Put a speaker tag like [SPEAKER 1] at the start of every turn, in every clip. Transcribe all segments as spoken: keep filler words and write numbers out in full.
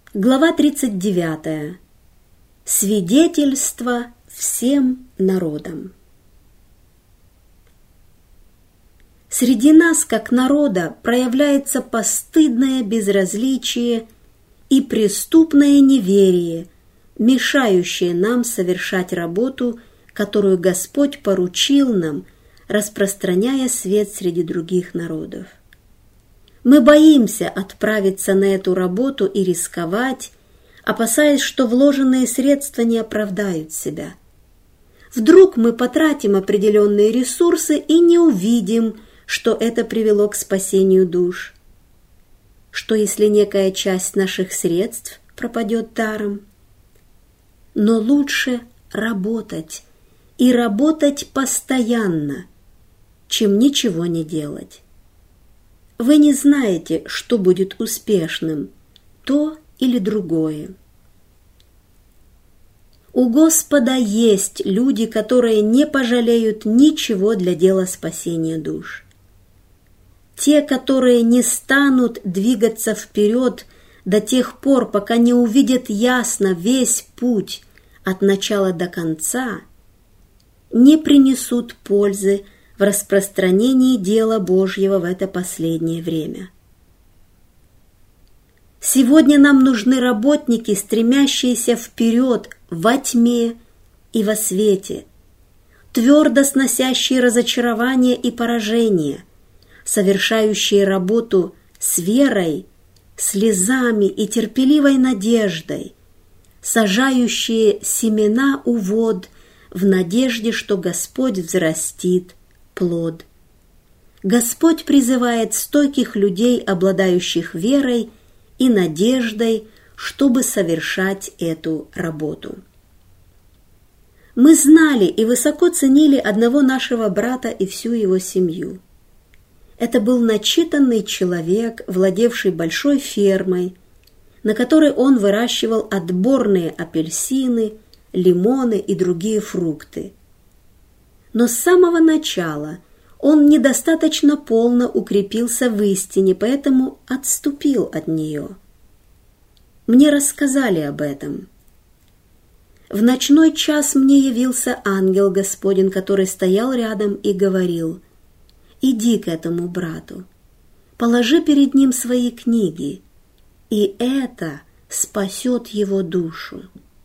[SPEAKER 1] Глава тридцать девятая. Свидетельство всем народам. Среди нас, как народа, проявляется постыдное безразличие и преступное неверие, мешающее нам совершать работу, которую Господь поручил нам, распространяя свет среди других народов. Мы боимся отправиться на эту работу и рисковать, опасаясь, что вложенные средства не оправдают себя. Вдруг мы потратим определенные ресурсы и не увидим, что это привело к спасению душ. Что если некая часть наших средств пропадет даром? Но лучше работать, и работать постоянно, чем ничего не делать. Вы не знаете, что будет успешным, то или другое. У Господа есть люди, которые не пожалеют ничего для дела спасения душ. Те, которые не станут двигаться вперед до тех пор, пока не увидят ясно весь путь от начала до конца, не принесут пользы в распространении дела Божьего в это последнее время. Сегодня нам нужны работники, стремящиеся вперед во тьме и во свете, твердо сносящие разочарование и поражение, совершающие работу с верой, слезами и терпеливой надеждой, сажающие семена у вод в надежде, что Господь взрастит плод. Господь призывает стойких людей, обладающих верой и надеждой, чтобы совершать эту работу. Мы знали и высоко ценили одного нашего брата и всю его семью. Это был начитанный человек, владевший большой фермой, на которой он выращивал отборные апельсины, лимоны и другие фрукты. Но с самого начала он недостаточно полно укрепился в истине, поэтому отступил от нее. Мне рассказали об этом. В ночной час мне явился ангел Господень, который стоял рядом и говорил: «Иди к этому брату, положи перед ним свои книги, и это спасет его душу».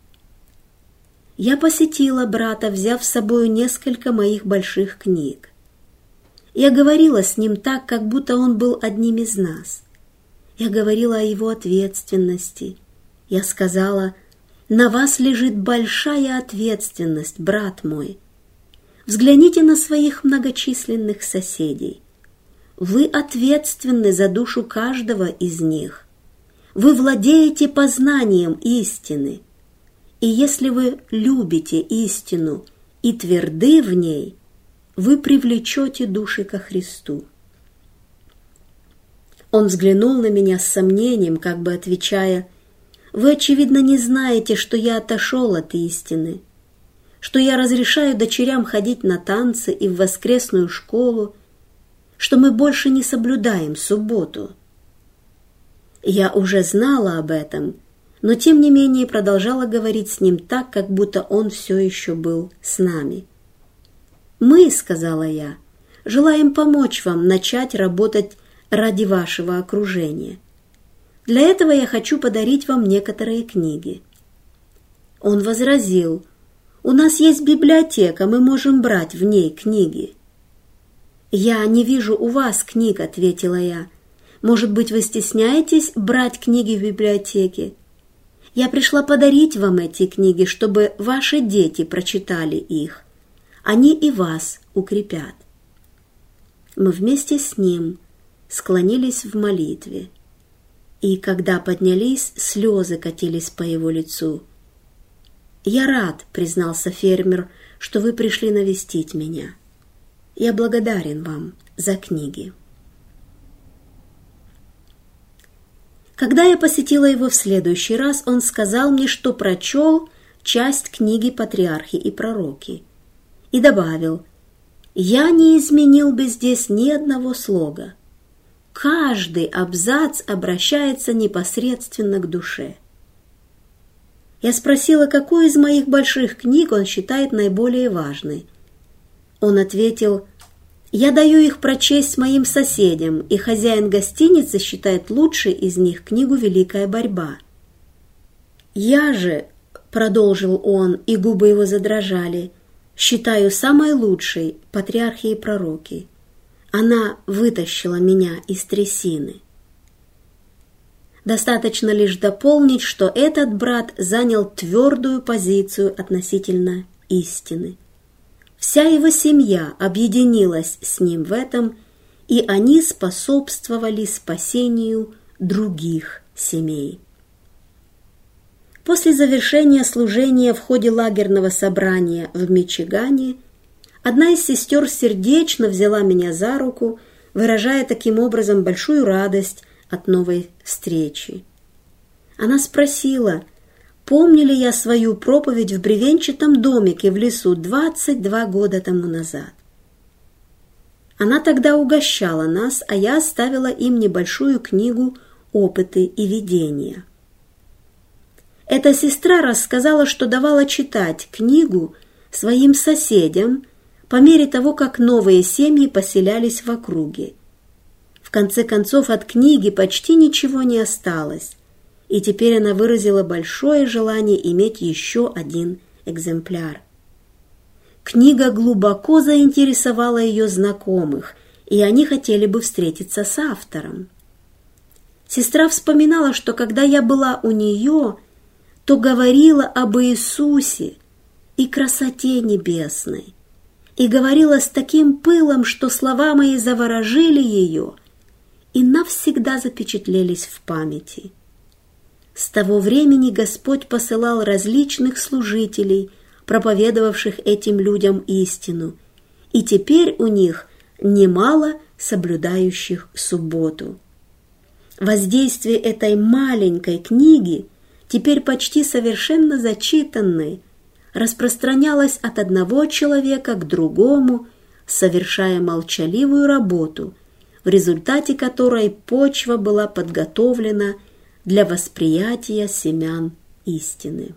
[SPEAKER 1] Я посетила брата, взяв с собой несколько моих больших книг. Я говорила с ним так, как будто он был одним из нас. Я говорила о его ответственности. Я сказала: «На вас лежит большая ответственность, брат мой. Взгляните на своих многочисленных соседей. Вы ответственны за душу каждого из них. Вы владеете познанием истины. И если вы любите истину и тверды в ней, вы привлечете души ко Христу». Он взглянул на меня с сомнением, как бы отвечая: «Вы, очевидно, не знаете, что я отошел от истины, что я разрешаю дочерям ходить на танцы и в воскресную школу, что мы больше не соблюдаем субботу». Я уже знала об этом, но тем не менее продолжала говорить с ним так, как будто он все еще был с нами. «Мы, — сказала я, — желаем помочь вам начать работать ради вашего окружения. Для этого я хочу подарить вам некоторые книги». Он возразил: «У нас есть библиотека, мы можем брать в ней книги». «Я не вижу у вас книг, — ответила я. Может быть, вы стесняетесь брать книги в библиотеке? Я пришла подарить вам эти книги, чтобы ваши дети прочитали их. Они и вас укрепят». Мы вместе с ним склонились в молитве, и когда поднялись, слезы катились по его лицу. «Я рад, — признался фермер, — что вы пришли навестить меня. Я благодарен вам за книги». Когда я посетила его в следующий раз, он сказал мне, что прочел часть книги «Патриархи и пророки», и добавил: «Я не изменил бы здесь ни одного слога. Каждый абзац обращается непосредственно к душе. Я спросила, какую из моих больших книг он считает наиболее важной. Он ответил: «Я даю их прочесть моим соседям, и хозяин гостиницы считает лучшей из них книгу «Великая борьба». Я же, — продолжил он, и губы его задрожали, — считаю самой лучшей «Патриархи и пророки». Она вытащила меня из трясины». Достаточно лишь дополнить, что этот брат занял твердую позицию относительно истины. Вся его семья объединилась с ним в этом, и они способствовали спасению других семей. После завершения служения в ходе лагерного собрания в Мичигане одна из сестер сердечно взяла меня за руку, выражая таким образом большую радость от новой встречи. Она спросила, помню ли я свою проповедь в бревенчатом домике в лесу двадцать два года тому назад. Она тогда угощала нас, а я оставила им небольшую книгу «Опыты и видения». Эта сестра рассказала, что давала читать книгу своим соседям по мере того, как новые семьи поселялись в округе. В конце концов, от книги почти ничего не осталось, и теперь она выразила большое желание иметь еще один экземпляр. Книга глубоко заинтересовала ее знакомых, и они хотели бы встретиться с автором. Сестра вспоминала, что когда я была у нее, то говорила об Иисусе и красоте небесной, и говорила с таким пылом, что слова мои заворожили ее и навсегда запечатлелись в памяти. С того времени Господь посылал различных служителей, проповедовавших этим людям истину, и теперь у них немало соблюдающих субботу. Воздействие этой маленькой книги, теперь почти совершенно зачитанной, распространялось от одного человека к другому, совершая молчаливую работу, в результате которой почва была подготовлена для восприятия семян истины.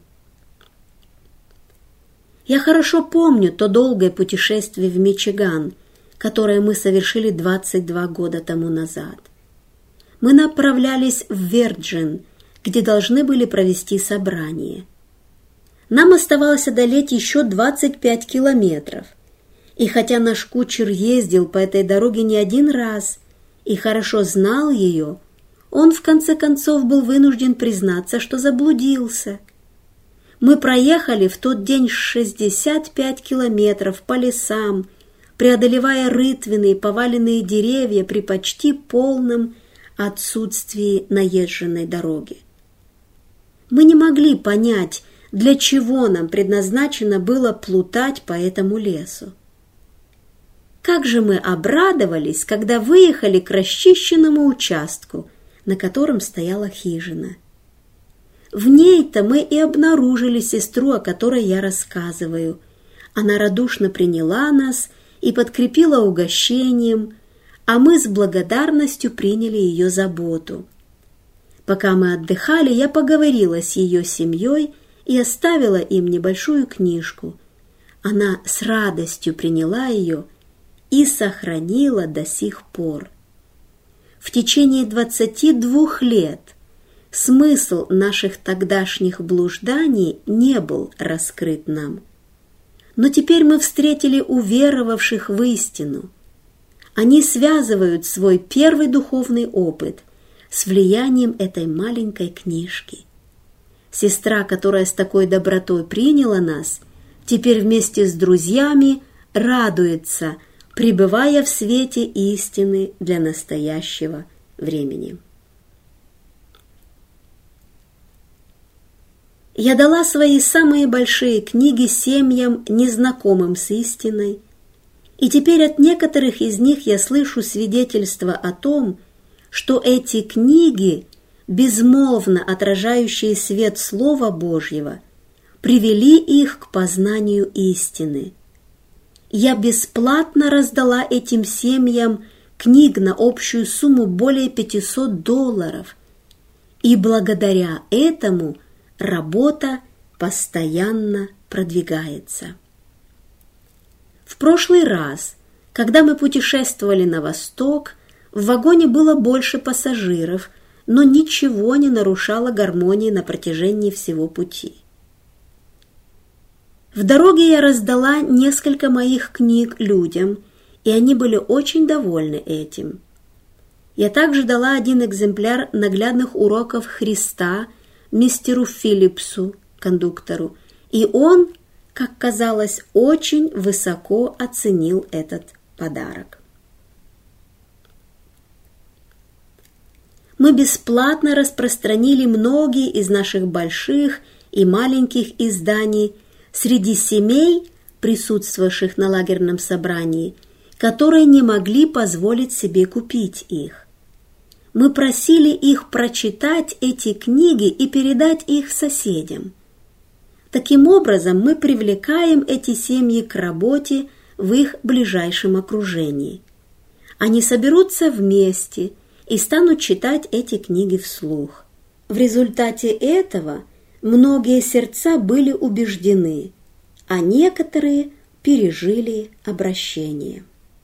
[SPEAKER 1] Я хорошо помню то долгое путешествие в Мичиган, которое мы совершили двадцать два года тому назад. Мы направлялись в Верджин, где должны были провести собрание. Нам оставалось одолеть еще двадцать пять километров, и хотя наш кучер ездил по этой дороге не один раз и хорошо знал ее, он в конце концов был вынужден признаться, что заблудился. Мы проехали в тот день шестьдесят пять километров по лесам, преодолевая рытвенные поваленные деревья при почти полном отсутствии наезженной дороги. Мы не могли понять, для чего нам предназначено было плутать по этому лесу. Как же мы обрадовались, когда выехали к расчищенному участку, на котором стояла хижина. В ней-то мы и обнаружили сестру, о которой я рассказываю. Она радушно приняла нас и подкрепила угощением, а мы с благодарностью приняли ее заботу. Пока мы отдыхали, я поговорила с ее семьей и оставила им небольшую книжку. Она с радостью приняла ее и сохранила до сих пор. В течение двадцати двух лет смысл наших тогдашних блужданий не был раскрыт нам. Но теперь мы встретили уверовавших в истину. Они связывают свой первый духовный опыт с влиянием этой маленькой книжки. Сестра, которая с такой добротой приняла нас, теперь вместе с друзьями радуется, пребывая в свете истины для настоящего времени. Я дала свои самые большие книги семьям, незнакомым с истиной, и теперь от некоторых из них я слышу свидетельство о том, что эти книги, безмолвно отражающие свет Слова Божьего, привели их к познанию истины. Я бесплатно раздала этим семьям книг на общую сумму более пятисот долларов, и благодаря этому работа постоянно продвигается. В прошлый раз, когда мы путешествовали на восток, в вагоне было больше пассажиров, но ничего не нарушало гармонии на протяжении всего пути. В дороге я раздала несколько моих книг людям, и они были очень довольны этим. Я также дала один экземпляр наглядных уроков Христа мистеру Филлипсу, кондуктору, и он, как казалось, очень высоко оценил этот подарок. Мы бесплатно распространили многие из наших больших и маленьких изданий среди семей, присутствовавших на лагерном собрании, которые не могли позволить себе купить их. Мы просили их прочитать эти книги и передать их соседям. Таким образом, мы привлекаем эти семьи к работе в их ближайшем окружении. Они соберутся вместе и станут читать эти книги вслух. В результате этого многие сердца были убеждены, а некоторые пережили обращение.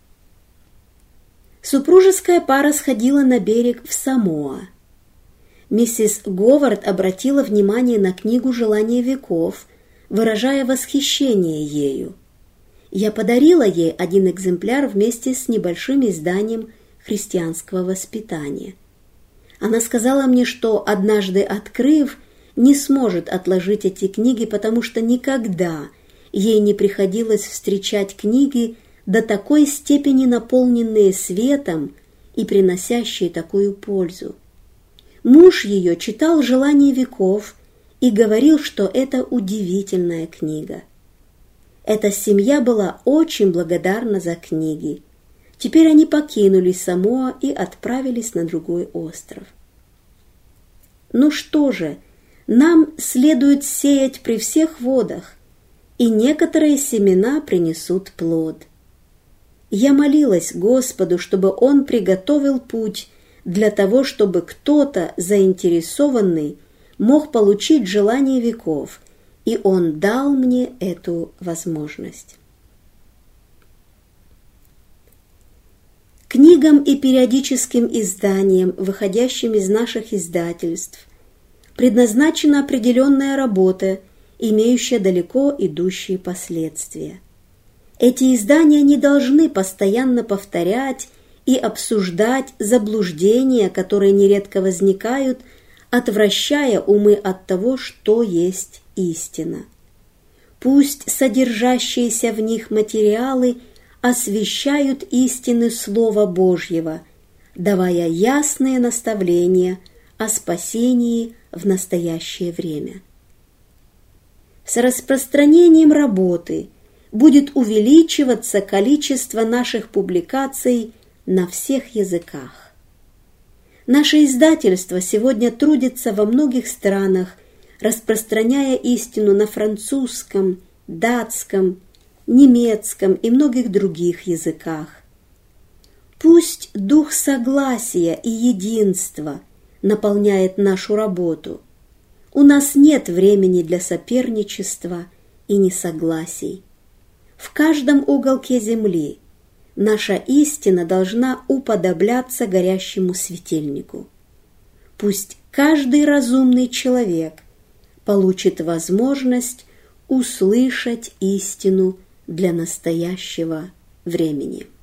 [SPEAKER 1] Супружеская пара сходила на берег в Самоа. Миссис Говард обратила внимание на книгу «Желание веков», выражая восхищение ею. Я подарила ей один экземпляр вместе с небольшим изданием христианского воспитания. Она сказала мне, что, однажды открыв, не сможет отложить эти книги, потому что никогда ей не приходилось встречать книги, до такой степени наполненные светом и приносящие такую пользу. Муж ее читал «Желание веков» и говорил, что это удивительная книга. Эта семья была очень благодарна за книги. Теперь они покинули Самоа и отправились на другой остров. Ну что же, нам следует сеять при всех водах, и некоторые семена принесут плод. Я молилась Господу, чтобы Он приготовил путь для того, чтобы кто-то заинтересованный мог получить желание веков, и Он дал мне эту возможность. Книгам и периодическим изданиям, выходящим из наших издательств, предназначена определенная работа, имеющая далеко идущие последствия. Эти издания не должны постоянно повторять и обсуждать заблуждения, которые нередко возникают, отвращая умы от того, что есть истина. Пусть содержащиеся в них материалы освещают истины Слова Божьего, давая ясные наставления о спасении в настоящее время. С распространением работы будет увеличиваться количество наших публикаций на всех языках. Наше издательство сегодня трудится во многих странах, распространяя истину на французском, датском, немецком и многих других языках. Пусть дух согласия и единства наполняет нашу работу. У нас нет времени для соперничества и несогласий. В каждом уголке земли наша истина должна уподобляться горящему светильнику. Пусть каждый разумный человек получит возможность услышать истину для настоящего времени.